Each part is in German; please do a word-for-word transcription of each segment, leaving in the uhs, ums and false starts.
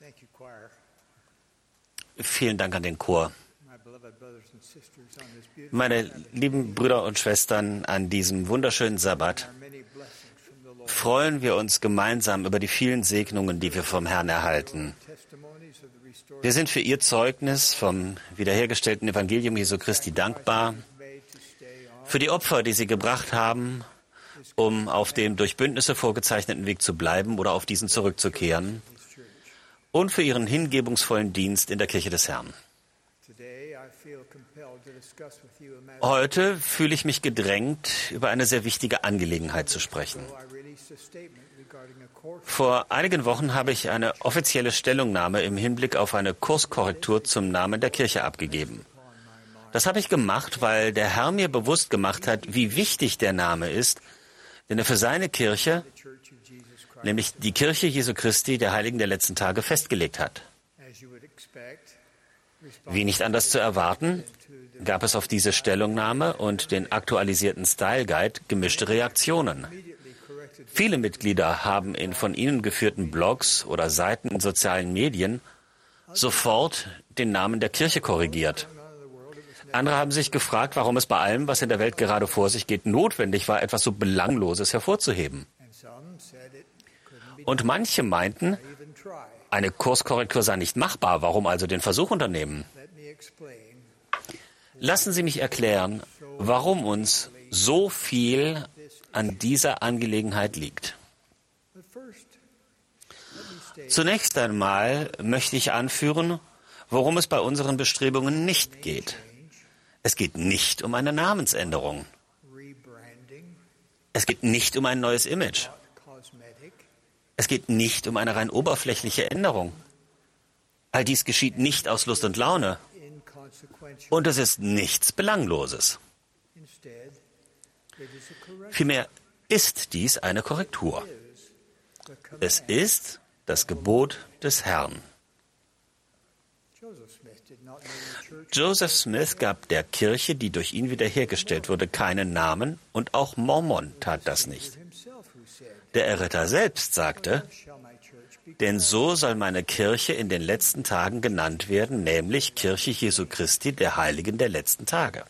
Vielen Dank an den Chor. Meine lieben Brüder und Schwestern, an diesem wunderschönen Sabbat freuen wir uns gemeinsam über die vielen Segnungen, die wir vom Herrn erhalten. Wir sind für Ihr Zeugnis vom wiederhergestellten Evangelium Jesu Christi dankbar, für die Opfer, die Sie gebracht haben, um auf dem durch Bündnisse vorgezeichneten Weg zu bleiben oder auf diesen zurückzukehren, und für Ihren hingebungsvollen Dienst in der Kirche des Herrn. Heute fühle ich mich gedrängt, über eine sehr wichtige Angelegenheit zu sprechen. Vor einigen Wochen habe ich eine offizielle Stellungnahme im Hinblick auf eine Kurskorrektur zum Namen der Kirche abgegeben. Das habe ich gemacht, weil der Herr mir bewusst gemacht hat, wie wichtig der Name ist, den er für seine Kirche, nämlich die Kirche Jesu Christi, der Heiligen der letzten Tage, festgelegt hat. Wie nicht anders zu erwarten, gab es auf diese Stellungnahme und den aktualisierten Style Guide gemischte Reaktionen. Viele Mitglieder haben in von ihnen geführten Blogs oder Seiten in sozialen Medien sofort den Namen der Kirche korrigiert. Andere haben sich gefragt, warum es bei allem, was in der Welt gerade vor sich geht, notwendig war, etwas so Belangloses hervorzuheben. Und manche meinten, eine Kurskorrektur sei nicht machbar, warum also den Versuch unternehmen? Lassen Sie mich erklären, warum uns so viel an dieser Angelegenheit liegt. Zunächst einmal möchte ich anführen, worum es bei unseren Bestrebungen nicht geht. Es geht nicht um eine Namensänderung. Es geht nicht um ein neues Image. Es geht nicht um eine rein oberflächliche Änderung. All dies geschieht nicht aus Lust und Laune. Und es ist nichts Belangloses. Vielmehr ist dies eine Korrektur. Es ist das Gebot des Herrn. Joseph Smith gab der Kirche, die durch ihn wiederhergestellt wurde, keinen Namen, und auch Mormon tat das nicht. Der Erretter selbst sagte, denn so soll meine Kirche in den letzten Tagen genannt werden, nämlich Kirche Jesu Christi, der Heiligen der letzten Tage.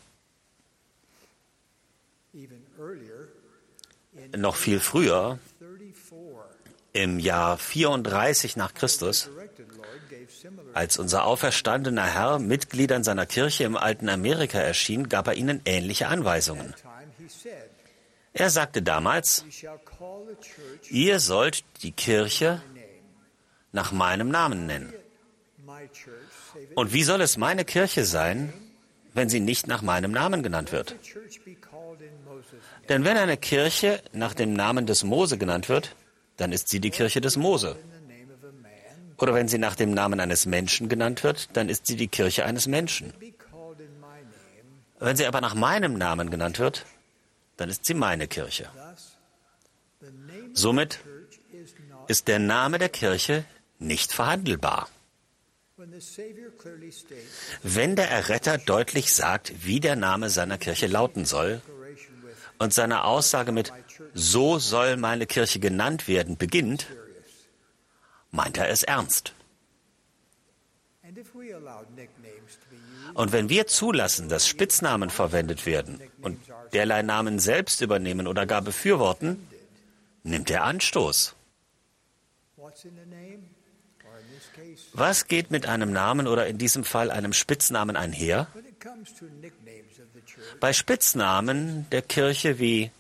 Noch viel früher, im Jahr vierunddreißig nach Christus, als unser auferstandener Herr Mitgliedern seiner Kirche im alten Amerika erschien, gab er ihnen ähnliche Anweisungen. Er sagte damals, ihr sollt die Kirche nach meinem Namen nennen. Und wie soll es meine Kirche sein, wenn sie nicht nach meinem Namen genannt wird? Denn wenn eine Kirche nach dem Namen des Mose genannt wird, dann ist sie die Kirche des Mose. Oder wenn sie nach dem Namen eines Menschen genannt wird, dann ist sie die Kirche eines Menschen. Wenn sie aber nach meinem Namen genannt wird, dann ist sie meine Kirche. Somit ist der Name der Kirche nicht verhandelbar. Wenn der Erretter deutlich sagt, wie der Name seiner Kirche lauten soll, und seine Aussage mit »So soll meine Kirche genannt werden« beginnt, meint er es ernst. Und wenn wir zulassen, dass Spitznamen verwendet werden und derlei Namen selbst übernehmen oder gar befürworten, nimmt er Anstoß. Was geht mit einem Namen oder in diesem Fall einem Spitznamen einher? Bei Spitznamen der Kirche wie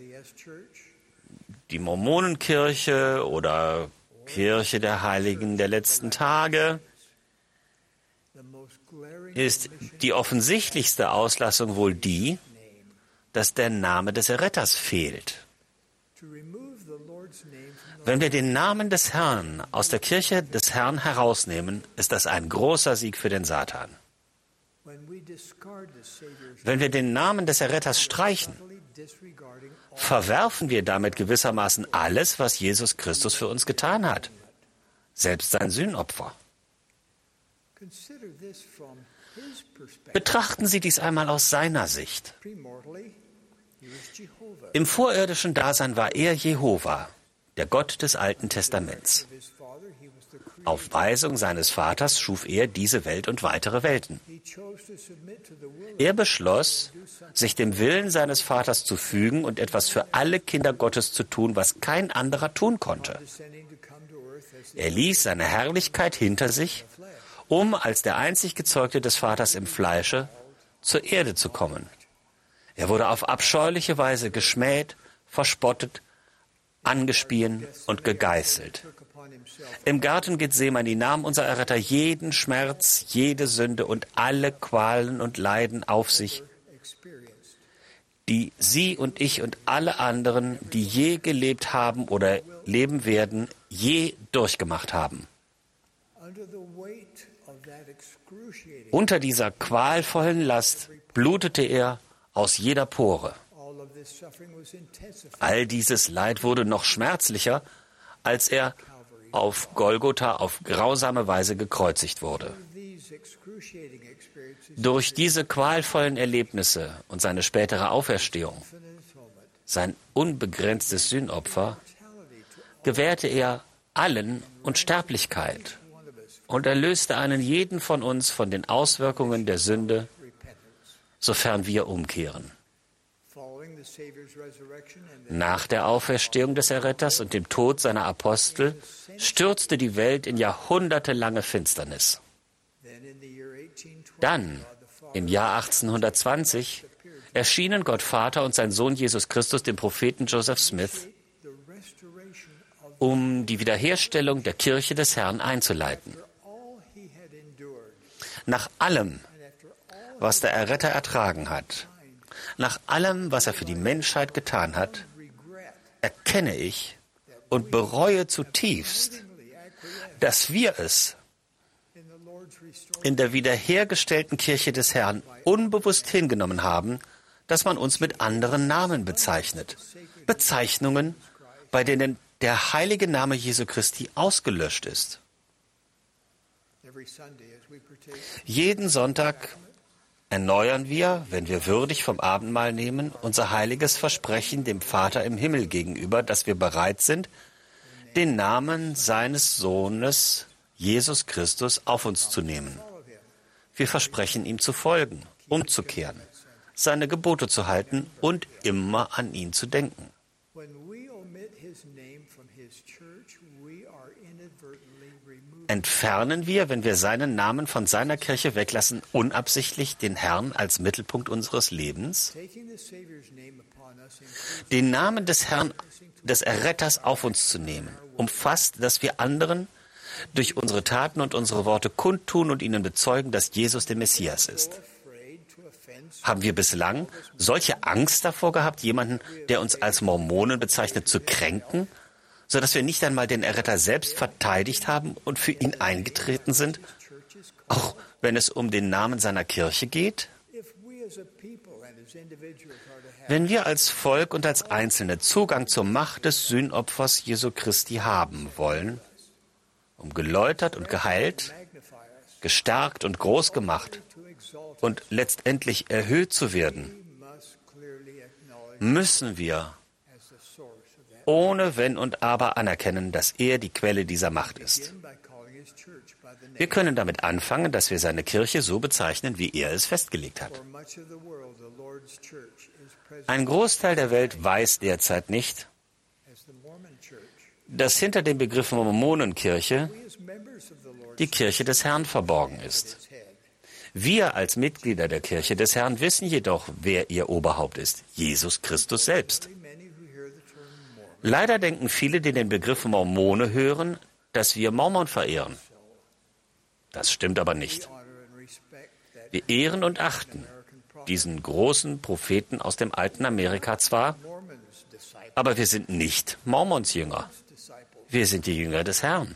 die Mormonenkirche oder Kirche der Heiligen der letzten Tage ist die offensichtlichste Auslassung wohl die, dass der Name des Erretters fehlt. Wenn wir den Namen des Herrn aus der Kirche des Herrn herausnehmen, ist das ein großer Sieg für den Satan. Wenn wir den Namen des Erretters streichen, verwerfen wir damit gewissermaßen alles, was Jesus Christus für uns getan hat, selbst sein Sühnopfer. Betrachten Sie dies einmal aus seiner Sicht. Im vorirdischen Dasein war er Jehova, der Gott des Alten Testaments. Auf Weisung seines Vaters schuf er diese Welt und weitere Welten. Er beschloss, sich dem Willen seines Vaters zu fügen und etwas für alle Kinder Gottes zu tun, was kein anderer tun konnte. Er ließ seine Herrlichkeit hinter sich, um als der einzig Gezeugte des Vaters im Fleische zur Erde zu kommen. Er wurde auf abscheuliche Weise geschmäht, verspottet, angespien und gegeißelt. Im Garten Gethsemane nahm unser Erretter jeden Schmerz, jede Sünde und alle Qualen und Leiden auf sich, die Sie und ich und alle anderen, die je gelebt haben oder leben werden, je durchgemacht haben. Unter dieser qualvollen Last blutete er aus jeder Pore. All dieses Leid wurde noch schmerzlicher, als er auf Golgotha auf grausame Weise gekreuzigt wurde. Durch diese qualvollen Erlebnisse und seine spätere Auferstehung, sein unbegrenztes Sühnopfer, gewährte er allen Unsterblichkeit und erlöste einen jeden von uns von den Auswirkungen der Sünde, sofern wir umkehren. Nach der Auferstehung des Erretters und dem Tod seiner Apostel stürzte die Welt in jahrhundertelange Finsternis. Dann, im Jahr achtzehnhundertzwanzig, erschienen Gott Vater und sein Sohn Jesus Christus dem Propheten Joseph Smith, um die Wiederherstellung der Kirche des Herrn einzuleiten. Nach allem, was der Erretter ertragen hat, nach allem, was er für die Menschheit getan hat, erkenne ich und bereue zutiefst, dass wir es in der wiederhergestellten Kirche des Herrn unbewusst hingenommen haben, dass man uns mit anderen Namen bezeichnet. Bezeichnungen, bei denen der heilige Name Jesu Christi ausgelöscht ist. Jeden Sonntag erneuern wir, wenn wir würdig vom Abendmahl nehmen, unser heiliges Versprechen dem Vater im Himmel gegenüber, dass wir bereit sind, den Namen seines Sohnes Jesus Christus auf uns zu nehmen. Wir versprechen ihm zu folgen, umzukehren, seine Gebote zu halten und immer an ihn zu denken. Entfernen wir, wenn wir seinen Namen von seiner Kirche weglassen, unabsichtlich den Herrn als Mittelpunkt unseres Lebens? Den Namen des Herrn, des Erretters auf uns zu nehmen, umfasst, dass wir anderen durch unsere Taten und unsere Worte kundtun und ihnen bezeugen, dass Jesus der Messias ist. Haben wir bislang solche Angst davor gehabt, jemanden, der uns als Mormonen bezeichnet, zu kränken, sodass wir nicht einmal den Erretter selbst verteidigt haben und für ihn eingetreten sind, auch wenn es um den Namen seiner Kirche geht? Wenn wir als Volk und als Einzelne Zugang zur Macht des Sühnopfers Jesu Christi haben wollen, um geläutert und geheilt, gestärkt und groß gemacht und letztendlich erhöht zu werden, müssen wir ohne Wenn und Aber anerkennen, dass er die Quelle dieser Macht ist. Wir können damit anfangen, dass wir seine Kirche so bezeichnen, wie er es festgelegt hat. Ein Großteil der Welt weiß derzeit nicht, dass hinter dem Begriff Mormonenkirche die Kirche des Herrn verborgen ist. Wir als Mitglieder der Kirche des Herrn wissen jedoch, wer ihr Oberhaupt ist, Jesus Christus selbst. Leider denken viele, die den Begriff Mormone hören, dass wir Mormon verehren. Das stimmt aber nicht. Wir ehren und achten diesen großen Propheten aus dem alten Amerika zwar, aber wir sind nicht Mormons Jünger. Wir sind die Jünger des Herrn.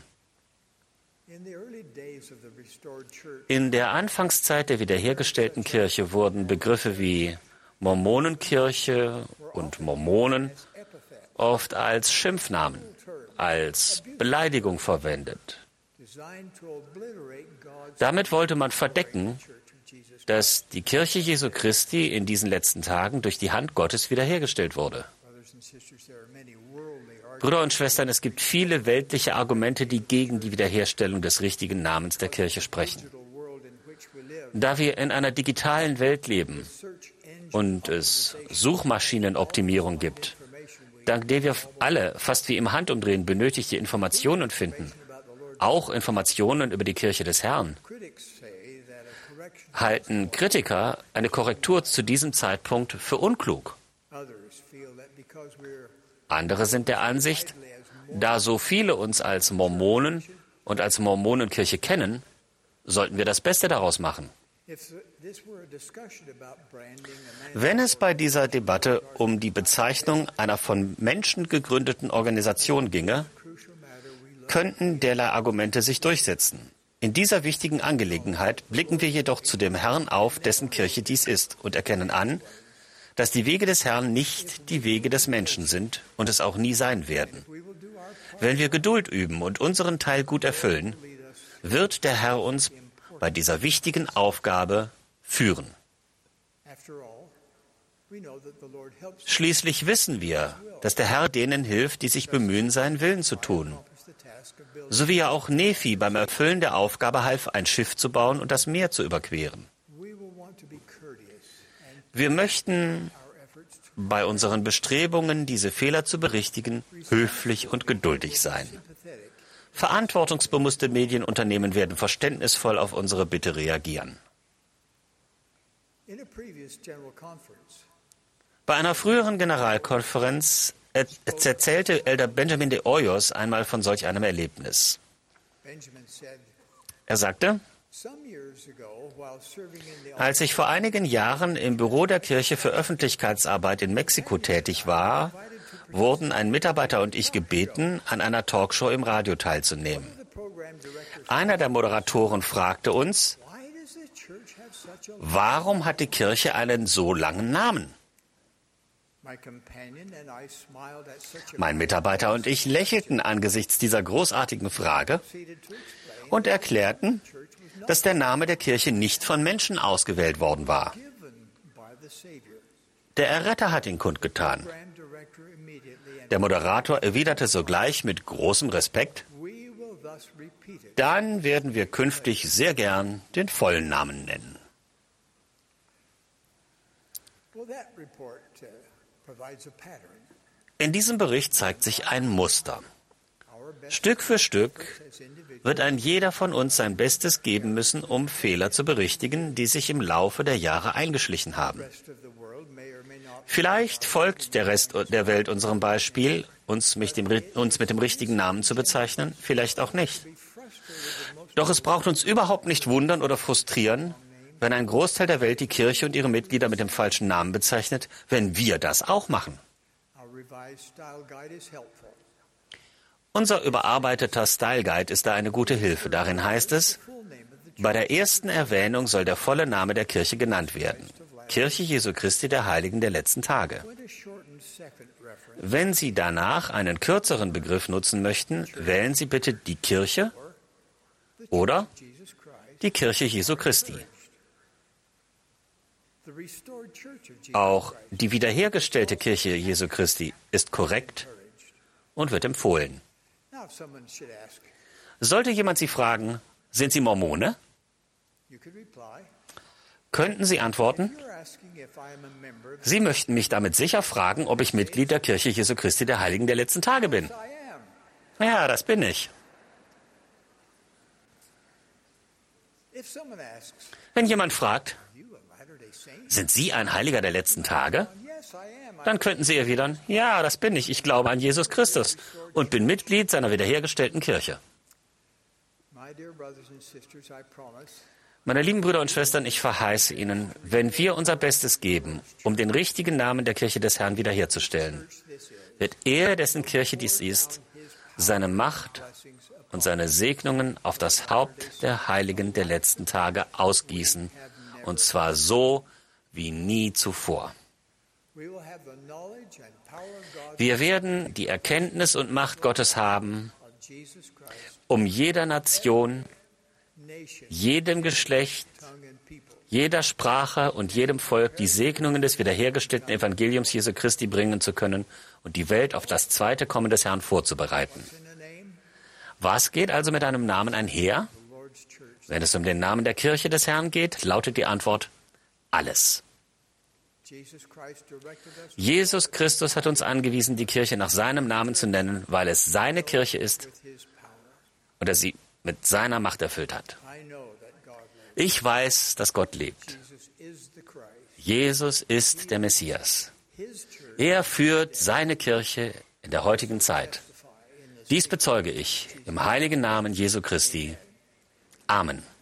In der Anfangszeit der wiederhergestellten Kirche wurden Begriffe wie Mormonenkirche und Mormonen oft als Schimpfnamen, als Beleidigung verwendet. Damit wollte man verdecken, dass die Kirche Jesu Christi in diesen letzten Tagen durch die Hand Gottes wiederhergestellt wurde. Brüder und Schwestern, es gibt viele weltliche Argumente, die gegen die Wiederherstellung des richtigen Namens der Kirche sprechen. Da wir in einer digitalen Welt leben und es Suchmaschinenoptimierung gibt, dank der wir alle fast wie im Handumdrehen benötigte Informationen finden, auch Informationen über die Kirche des Herrn, halten Kritiker eine Korrektur zu diesem Zeitpunkt für unklug. Andere sind der Ansicht, da so viele uns als Mormonen und als Mormonenkirche kennen, sollten wir das Beste daraus machen. Wenn es bei dieser Debatte um die Bezeichnung einer von Menschen gegründeten Organisation ginge, könnten derlei Argumente sich durchsetzen. In dieser wichtigen Angelegenheit blicken wir jedoch zu dem Herrn auf, dessen Kirche dies ist, und erkennen an, dass die Wege des Herrn nicht die Wege des Menschen sind und es auch nie sein werden. Wenn wir Geduld üben und unseren Teil gut erfüllen, wird der Herr uns bei dieser wichtigen Aufgabe führen. Schließlich wissen wir, dass der Herr denen hilft, die sich bemühen, seinen Willen zu tun. So wie er auch Nephi beim Erfüllen der Aufgabe half, ein Schiff zu bauen und das Meer zu überqueren. Wir möchten bei unseren Bestrebungen, diese Fehler zu berichtigen, höflich und geduldig sein. Verantwortungsbewusste Medienunternehmen werden verständnisvoll auf unsere Bitte reagieren. Bei einer früheren Generalkonferenz erzählte Elder Benjamin de Hoyos einmal von solch einem Erlebnis. Er sagte: Als ich vor einigen Jahren im Büro der Kirche für Öffentlichkeitsarbeit in Mexiko tätig war, wurden ein Mitarbeiter und ich gebeten, an einer Talkshow im Radio teilzunehmen. Einer der Moderatoren fragte uns: Warum hat die Kirche einen so langen Namen? Mein Mitarbeiter und ich lächelten angesichts dieser großartigen Frage und erklärten, dass der Name der Kirche nicht von Menschen ausgewählt worden war. Der Erretter hat ihn kundgetan. Der Moderator erwiderte sogleich mit großem Respekt: Dann werden wir künftig sehr gern den vollen Namen nennen. In diesem Bericht zeigt sich ein Muster. Stück für Stück wird ein jeder von uns sein Bestes geben müssen, um Fehler zu berichtigen, die sich im Laufe der Jahre eingeschlichen haben. Vielleicht folgt der Rest der Welt unserem Beispiel, uns mit dem, uns mit dem richtigen Namen zu bezeichnen, vielleicht auch nicht. Doch es braucht uns überhaupt nicht wundern oder frustrieren, wenn ein Großteil der Welt die Kirche und ihre Mitglieder mit dem falschen Namen bezeichnet, wenn wir das auch machen. Unser überarbeiteter Style Guide ist da eine gute Hilfe. Darin heißt es: Bei der ersten Erwähnung soll der volle Name der Kirche genannt werden. Kirche Jesu Christi der Heiligen der letzten Tage. Wenn Sie danach einen kürzeren Begriff nutzen möchten, wählen Sie bitte die Kirche oder die Kirche Jesu Christi. Auch die wiederhergestellte Kirche Jesu Christi ist korrekt und wird empfohlen. Sollte jemand Sie fragen: Sind Sie Mormone? Könnten Sie antworten: Sie möchten mich damit sicher fragen, ob ich Mitglied der Kirche Jesu Christi der Heiligen der letzten Tage bin. Ja, das bin ich. Wenn jemand fragt: Sind Sie ein Heiliger der letzten Tage? Dann könnten Sie erwidern: Ja, das bin ich. Ich glaube an Jesus Christus und bin Mitglied seiner wiederhergestellten Kirche. Meine lieben Brüder und Schwestern, ich verheiße Ihnen, wenn wir unser Bestes geben, um den richtigen Namen der Kirche des Herrn wiederherzustellen, wird er, dessen Kirche dies ist, seine Macht und seine Segnungen auf das Haupt der Heiligen der letzten Tage ausgießen, und zwar so wie nie zuvor. Wir werden die Erkenntnis und Macht Gottes haben, um jeder Nation jedem Geschlecht, jeder Sprache und jedem Volk die Segnungen des wiederhergestellten Evangeliums Jesu Christi bringen zu können und die Welt auf das zweite Kommen des Herrn vorzubereiten. Was geht also mit einem Namen einher? Wenn es um den Namen der Kirche des Herrn geht, lautet die Antwort: alles. Jesus Christus hat uns angewiesen, die Kirche nach seinem Namen zu nennen, weil es seine Kirche ist und er sie mit seiner Macht erfüllt hat. Ich weiß, dass Gott lebt. Jesus ist der Messias. Er führt seine Kirche in der heutigen Zeit. Dies bezeuge ich im heiligen Namen Jesu Christi. Amen.